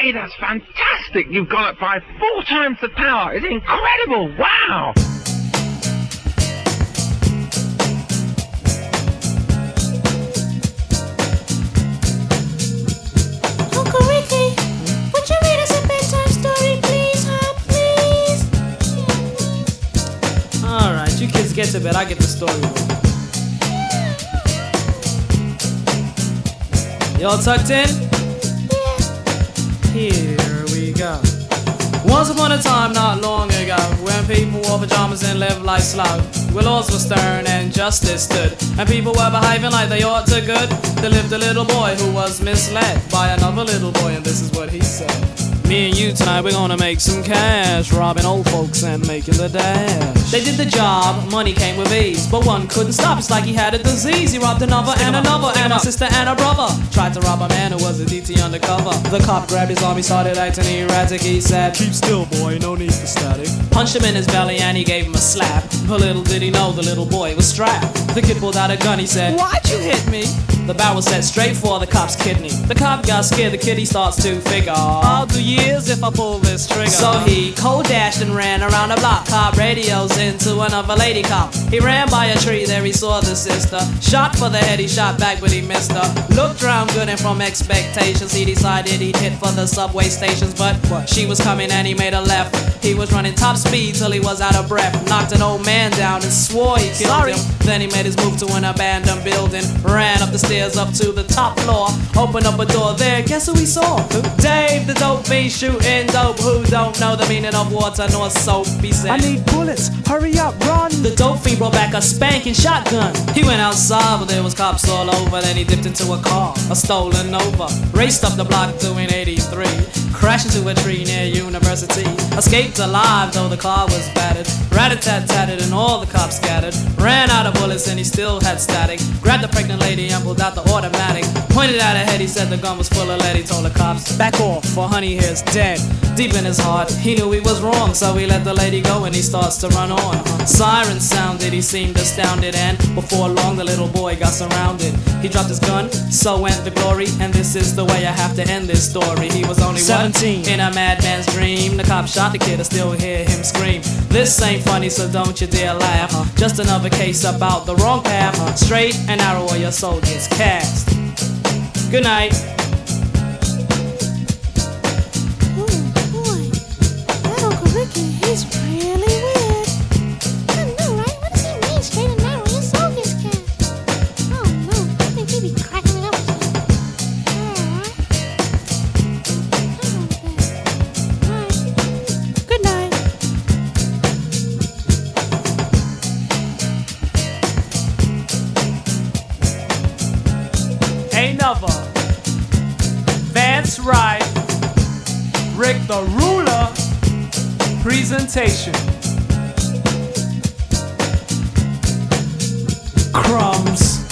Hey, that's fantastic! You've gone up by 4 times the power. It's incredible! Wow! Uncle Ricky, would you read us a bedtime story, please, huh? Please? Alright, you kids get to bed, I get the story. Y'all tucked in? Here we go. Once upon a time not long ago, when people wore pajamas and lived life slow, where laws were stern and justice stood, and people were behaving like they ought to good, there lived a little boy who was misled by another little boy, and this is what he said. Me and you tonight, we're gonna make some cash, robbing old folks and making the dash. They did the job, money came with ease, but one couldn't stop, it's like he had a disease. He robbed another and another, and a sister and a brother. Tried to rob a man who was a DT undercover. The cop grabbed his arm, he started acting erratic. He said, "Keep still, boy, no need for static." Punched him in his belly and he gave him a slap. But little did he know the little boy was strapped. The kid pulled out a gun, he said, "Why'd you hit me?" The barrel set straight for the cop's kidney. The cop got scared, the kid he starts to figure, I'll do years if I pull this trigger. So he cold dashed and ran around the block. Cop radios into another lady cop. He ran by a tree, there he saw the sister. Shot for the head, he shot back but he missed her. Looked round good and from expectations he decided he'd hit for the subway stations. But she was coming and he made a left. He was running top speed till he was out of breath. Knocked an old man down and swore he killed him. Then he made his move to an abandoned building. Ran up the stairs up to the top floor. Opened up a door there, guess who he saw? Dave the dope fiend shooting dope. Who don't know the meaning of water nor soap? He said, "I need bullets, hurry up, run." The dope fiend brought back a spanking shotgun. He went outside but there was cops all over. Then he dipped into a car, a stolen Nova. Raced up the block doing 83. Crashed into a tree near University. Escaped alive though the car was battered. Rat-a-tat-tatted and all the cops scattered. Ran out of bullets and he still had static. Grabbed the pregnant lady and pulled out the automatic. Pointed at her head, he said the gun was full of lead. He told the cops, "Back off, for honey here's dead." Deep in his heart, he knew he was wrong, so he let the lady go and he starts to run on. Sirens sounded, he seemed astounded, and before long the little boy got surrounded. He dropped his gun, so went the glory, and this is the way I have to end this story. He was only 17 in a madman's dream. The cop shot the kid, I still hear him scream. This ain't funny, so don't you dare laugh. Just another case about the wrong path. Straight and narrow or your soul gets cast. Good night. Oh boy, that Uncle Ricky, he's really weird. I know, right? What does he mean, straight and narrow? Your soul gets cast. Oh no, I think he be cracking it up or something. Alright. Alright. Good night. Another Vance Wright, Rick the Ruler presentation. Crumbs.